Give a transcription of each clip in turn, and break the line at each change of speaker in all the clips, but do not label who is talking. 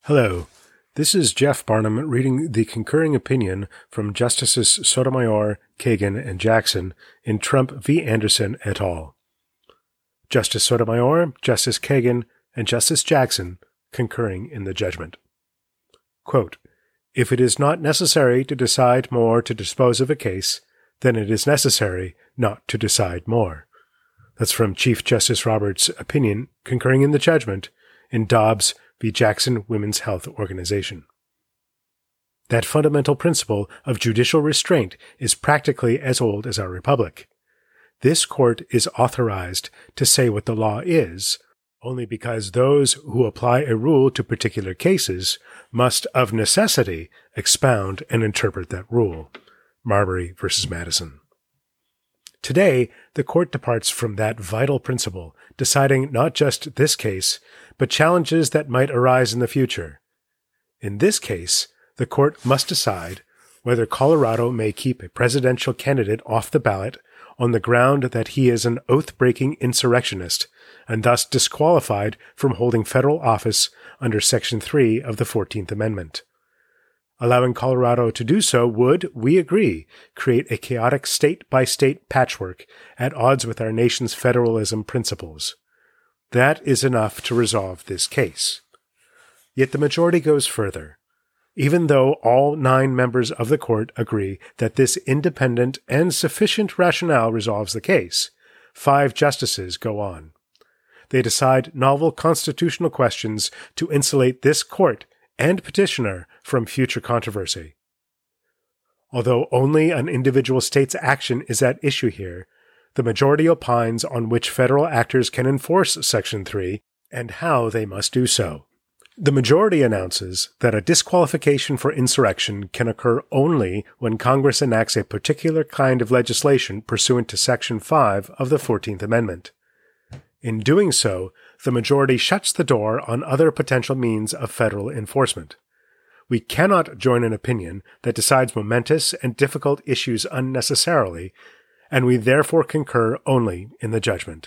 Hello, this is Jeff Barnum reading the concurring opinion from Justices Sotomayor, Kagan, and Jackson in Trump v. Anderson et al. Justice Sotomayor, Justice Kagan, and Justice Jackson concurring in the judgment. Quote, "If it is not necessary to decide more to dispose of a case, then it is necessary not to decide more." That's from Chief Justice Roberts' opinion concurring in the judgment in Dobbs v. Jackson Women's Health Organization. That fundamental principle of judicial restraint is practically as old as our republic. This court is authorized to say what the law is, only because those who apply a rule to particular cases must of necessity expound and interpret that rule. Marbury v. Madison. Today, the court departs from that vital principle, deciding not just this case, but challenges that might arise in the future. In this case, the court must decide whether Colorado may keep a presidential candidate off the ballot on the ground that he is an oath-breaking insurrectionist and thus disqualified from holding federal office under Section 3 of the 14th Amendment. Allowing Colorado to do so would, we agree, create a chaotic state-by-state patchwork at odds with our nation's federalism principles. That is enough to resolve this case. Yet the majority goes further. Even though all 9 members of the court agree that this independent and sufficient rationale resolves the case, 5 justices go on. They decide novel constitutional questions to insulate this court and petitioner from future controversy. Although only an individual state's action is at issue here, the majority opines on which federal actors can enforce Section 3 and how they must do so. The majority announces that a disqualification for insurrection can occur only when Congress enacts a particular kind of legislation pursuant to Section 5 of the 14th Amendment. In doing so, the majority shuts the door on other potential means of federal enforcement. We cannot join an opinion that decides momentous and difficult issues unnecessarily, and we therefore concur only in the judgment.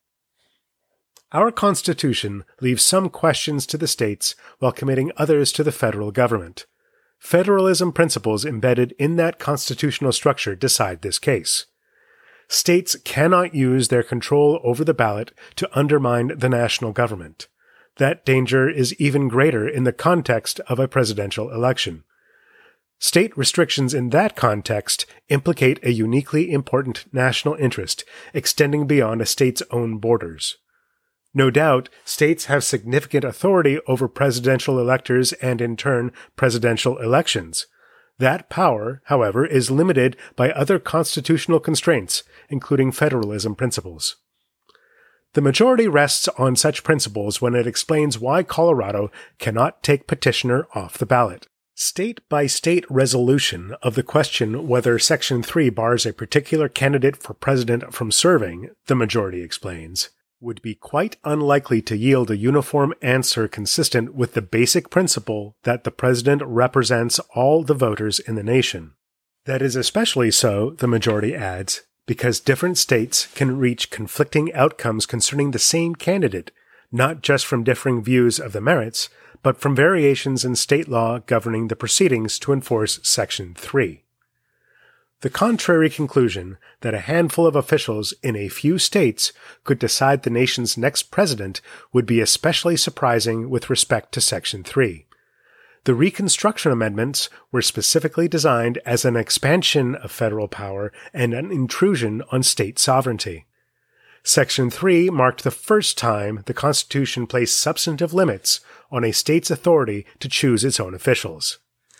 Our Constitution leaves some questions to the states while committing others to the federal government. Federalism principles embedded in that constitutional structure decide this case. States cannot use their control over the ballot to undermine the national government. That danger is even greater in the context of a presidential election. State restrictions in that context implicate a uniquely important national interest extending beyond a state's own borders. No doubt, states have significant authority over presidential electors and, in turn, presidential elections. That power, however, is limited by other constitutional constraints, including federalism principles. The majority rests on such principles when it explains why Colorado cannot take petitioner off the ballot. State-by-state resolution of the question whether Section 3 bars a particular candidate for president from serving, the majority explains, would be quite unlikely to yield a uniform answer consistent with the basic principle that the president represents all the voters in the nation. That is especially so, the majority adds, because different states can reach conflicting outcomes concerning the same candidate, not just from differing views of the merits, but from variations in state law governing the proceedings to enforce Section 3. The contrary conclusion that a handful of officials in a few states could decide the nation's next president would be especially surprising with respect to Section 3. The Reconstruction Amendments were specifically designed as an expansion of federal power and an intrusion on state sovereignty. Section 3 marked the first time the Constitution placed substantive limits on a state's authority to choose its own officials.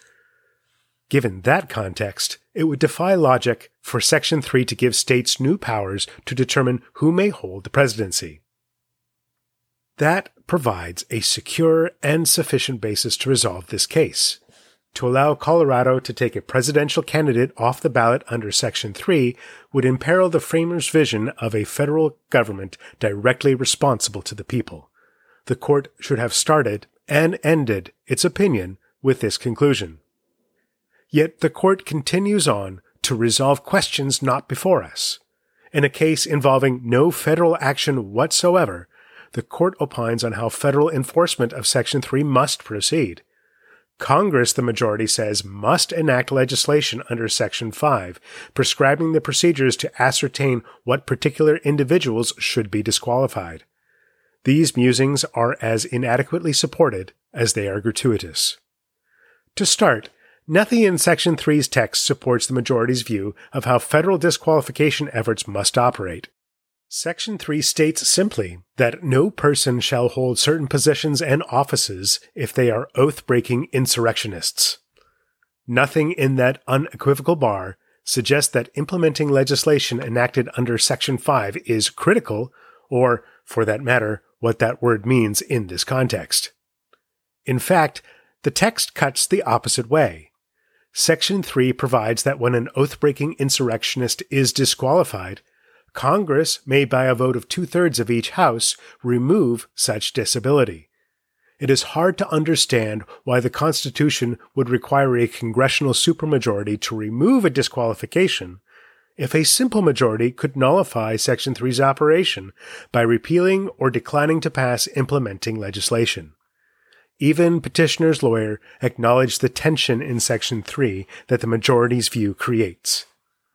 Given that context, it would defy logic for Section 3 to give states new powers to determine who may hold the presidency. That provides a secure and sufficient basis to resolve this case. To allow Colorado to take a presidential candidate off the ballot under Section 3 would imperil the framers' vision of a federal government directly responsible to the people. The court should have started and ended its opinion with this conclusion. Yet the court continues on to resolve questions not before us. In a case involving no federal action whatsoever, the court opines on how federal enforcement of Section 3 must proceed. Congress, the majority says, must enact legislation under Section 5, prescribing the procedures to ascertain what particular individuals should be disqualified. These musings are as inadequately supported as they are gratuitous. To start, nothing in Section 3's text supports the majority's view of how federal disqualification efforts must operate. Section 3 states simply that no person shall hold certain positions and offices if they are oath-breaking insurrectionists. Nothing in that unequivocal bar suggests that implementing legislation enacted under Section 5 is critical, or, for that matter, what that word means in this context. In fact, the text cuts the opposite way. Section 3 provides that when an oath-breaking insurrectionist is disqualified, Congress may, by a vote of 2/3 of each House, remove such disability. It is hard to understand why the Constitution would require a congressional supermajority to remove a disqualification if a simple majority could nullify Section 3's operation by repealing or declining to pass implementing legislation. Even petitioner's lawyer acknowledged the tension in Section 3 that the majority's view creates.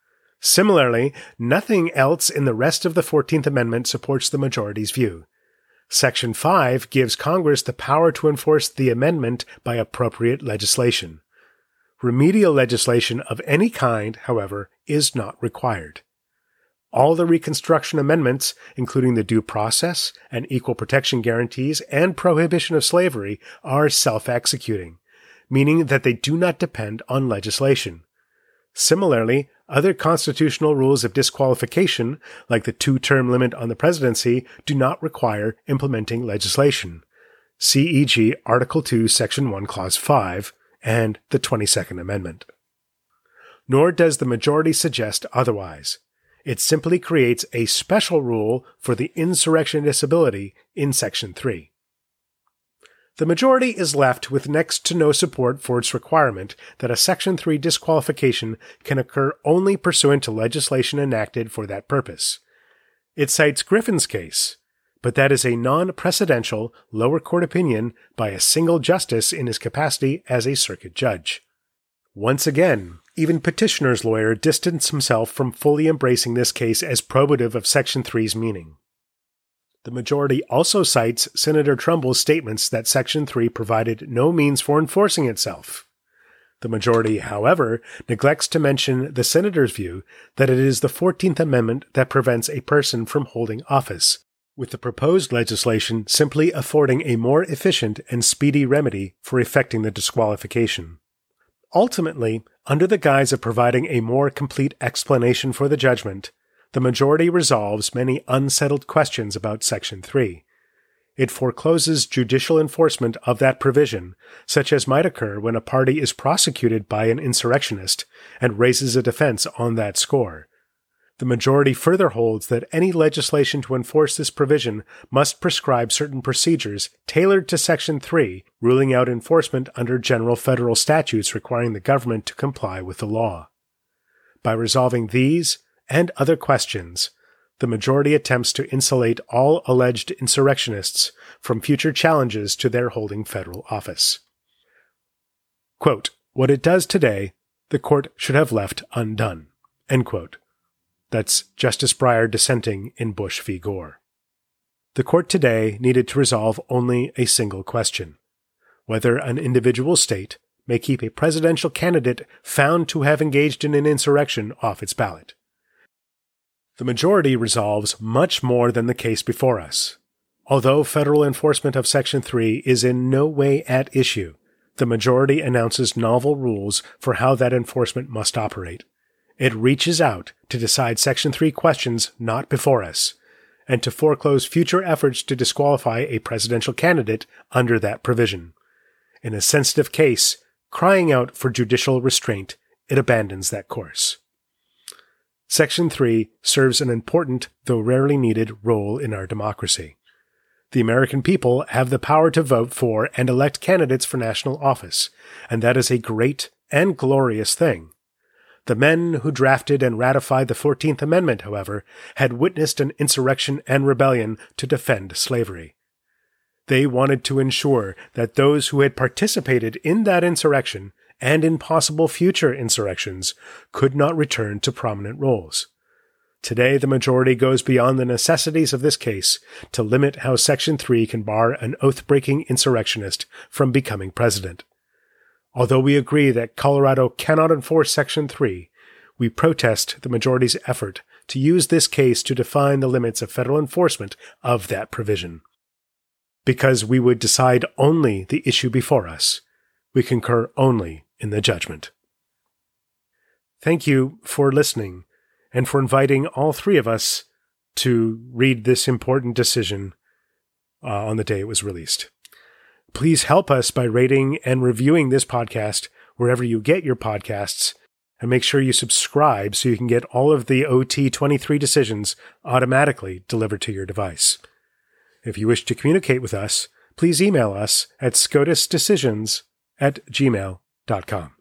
Similarly, nothing else in the rest of the 14th Amendment supports the majority's view. Section 5 gives Congress the power to enforce the amendment by appropriate legislation. Remedial legislation of any kind, however, is not required. All the Reconstruction amendments, including the Due Process and Equal Protection Guarantees and Prohibition of Slavery, are self-executing, meaning that they do not depend on legislation. Similarly, other constitutional rules of disqualification, like the 2-term limit on the presidency, do not require implementing legislation. See e.g. Article 2, Section 1, Clause 5, and the 22nd Amendment. Nor does the majority suggest otherwise. It simply creates a special rule for the insurrection disability in Section 3. The majority is left with next to no support for its requirement that a Section 3 disqualification can occur only pursuant to legislation enacted for that purpose. It cites Griffin's case, but that is a non-precedential lower court opinion by a single justice in his capacity as a circuit judge. Once again, even petitioner's lawyer distanced himself from fully embracing this case as probative of Section 3's meaning. The majority also cites Senator Trumbull's statements that Section 3 provided no means for enforcing itself. The majority, however, neglects to mention the senator's view that it is the 14th Amendment that prevents a person from holding office, with the proposed legislation simply affording a more efficient and speedy remedy for effecting the disqualification. Ultimately, under the guise of providing a more complete explanation for the judgment, the majority resolves many unsettled questions about Section 3. It forecloses judicial enforcement of that provision, such as might occur when a party is prosecuted by an insurrectionist and raises a defense on that score. The majority further holds that any legislation to enforce this provision must prescribe certain procedures tailored to Section 3, ruling out enforcement under general federal statutes requiring the government to comply with the law. By resolving these and other questions, the majority attempts to insulate all alleged insurrectionists from future challenges to their holding federal office. Quote, "What it does today, the court should have left undone." End quote. That's Justice Breyer dissenting in Bush v. Gore. The court today needed to resolve only a single question: whether an individual state may keep a presidential candidate found to have engaged in an insurrection off its ballot. The majority resolves much more than the case before us. Although federal enforcement of Section 3 is in no way at issue, the majority announces novel rules for how that enforcement must operate. It reaches out to decide Section 3 questions not before us, and to foreclose future efforts to disqualify a presidential candidate under that provision. In a sensitive case, crying out for judicial restraint, it abandons that course. Section 3 serves an important, though rarely needed, role in our democracy. The American people have the power to vote for and elect candidates for national office, and that is a great and glorious thing. The men who drafted and ratified the 14th Amendment, however, had witnessed an insurrection and rebellion to defend slavery. They wanted to ensure that those who had participated in that insurrection and in possible future insurrections could not return to prominent roles. Today, the majority goes beyond the necessities of this case to limit how Section 3 can bar an oath-breaking insurrectionist from becoming president. Although we agree that Colorado cannot enforce Section 3, we protest the majority's effort to use this case to define the limits of federal enforcement of that provision. Because we would decide only the issue before us, we concur only in the judgment. Thank you for listening and for inviting all three of us to read this important decision on the day it was released. Please help us by rating and reviewing this podcast wherever you get your podcasts, and make sure you subscribe so you can get all of the OT23 decisions automatically delivered to your device. If you wish to communicate with us, please email us at scotusdecisions@gmail.com.